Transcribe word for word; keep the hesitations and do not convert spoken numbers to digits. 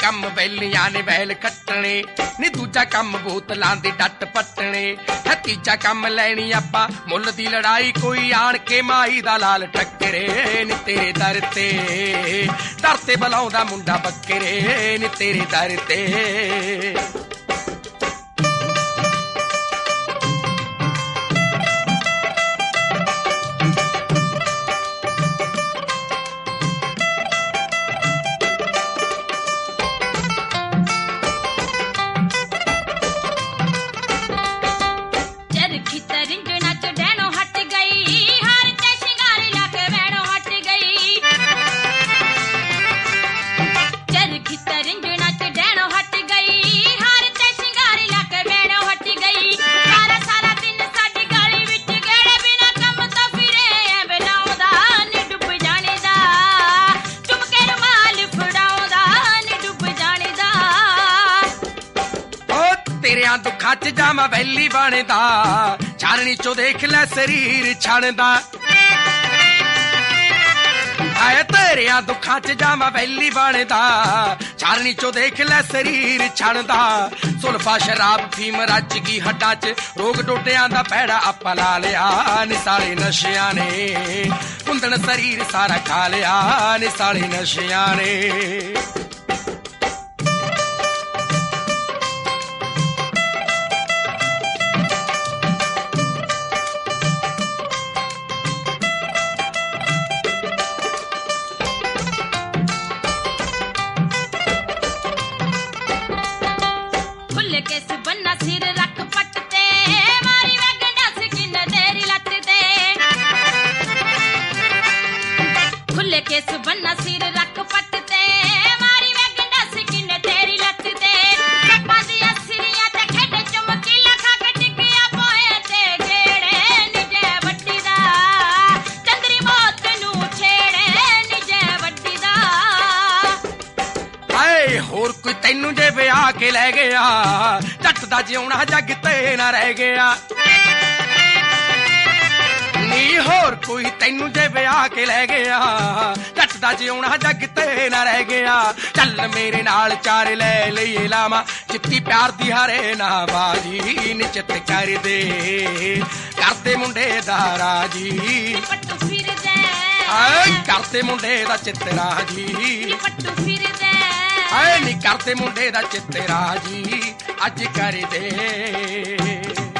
ਕੰਮ ਵੈਲੀਆਂ ਨੇ ਵੈਲ ਖੱਟਣੇ ਨੀ ਦੂਜਾ ਕੰਮ ਬੋਤਲਾਂ ਦੀ ਡੱਟ ਪੱਟਣੇ ਹੈ ਤੀਜਾ ਕੰਮ ਲੈਣੀ ਆਪਾਂ ਮੁੱਲ ਦੀ ਲੜਾਈ ਕੋਈ ਆਣ ਕੇ ਮਾਈ ਦਾ ਲਾਲ ਟੱਕਰੇ ਨੀ ਤੇਰੇ ਦਰ ਤੇ ਦਰ ਤੇ ਬੁਲਾਉਂਦਾ ਮੁੰਡਾ ਬੱਕਰੇ ਨੀ ਤੇਰੇ ਦਰ ਤੇ ਤੇਰਿਆਂ ਦੁੱਖਾਂ ਚ ਜਾਵਾਂ ਵੈਲੀ ਬਣਦਾ ਚਾਨਣੀ ਚੋਂ ਦੇਖ ਲੈ ਸਰੀਰ ਛਣਦਾ ਆਏ ਤੇਰਿਆਂ ਦੁੱਖਾਂ ਚ ਜਾਵਾਂ ਵੈਲੀ ਬਣਦਾ ਚਾਨਣੀ ਚੋਂ ਦੇਖ ਲੈ ਸਰੀਰ ਛਣਦਾ ਸੁਲਫਾ ਸ਼ਰਾਬ ਫੀਮ ਰੱਜ ਗਈ ਹੱਡਾਂ ਚ ਰੋਗ ਟੋਟਿਆਂ ਦਾ ਪੈੜਾ ਆਪਾਂ ਲਾ ਲਿਆ ਨੀ ਸਾਲੇ ਨਸ਼ਿਆਂ ਨੇ ਕੁੰਦਣ ਸਰੀਰ ਸਾਰਾ ਖਾ ਲਿਆ ਨੀ ਸਾਲੇ ਨਸ਼ਿਆਂ ਨੇ सिर रख पट ते मारी वे गंडा सकिन तेरी लत ते खुले केस बन्ना सिर रख पट ते मारी वे गंडा सकिन तेरी लत ते कप्पा दी असरिया ते खेडे चमकी लखा के टिकिया पोए ते गेड़े निजे वड्डी दा चंद्री मौत नू छेड़े निजे वड्डी दा हाय होर कोई तैनू जे विआह के लै गया जट दा जिउणा जग ते ना रह गया नी होर कोई तैनू जे विआह के लै गया जट दा जिउणा जग ते ना रह गया चल मेरे नाल चार लै लईए लावा चित्ती प्यार दी हारे ना बाजी निचित कर दे करते मुंडे दा राजी पट्टू फिर दे करते मुंडे दा चित राजी पट्टू फिर दे आए नी करते मुंडे दा चित राजी अज कर दे।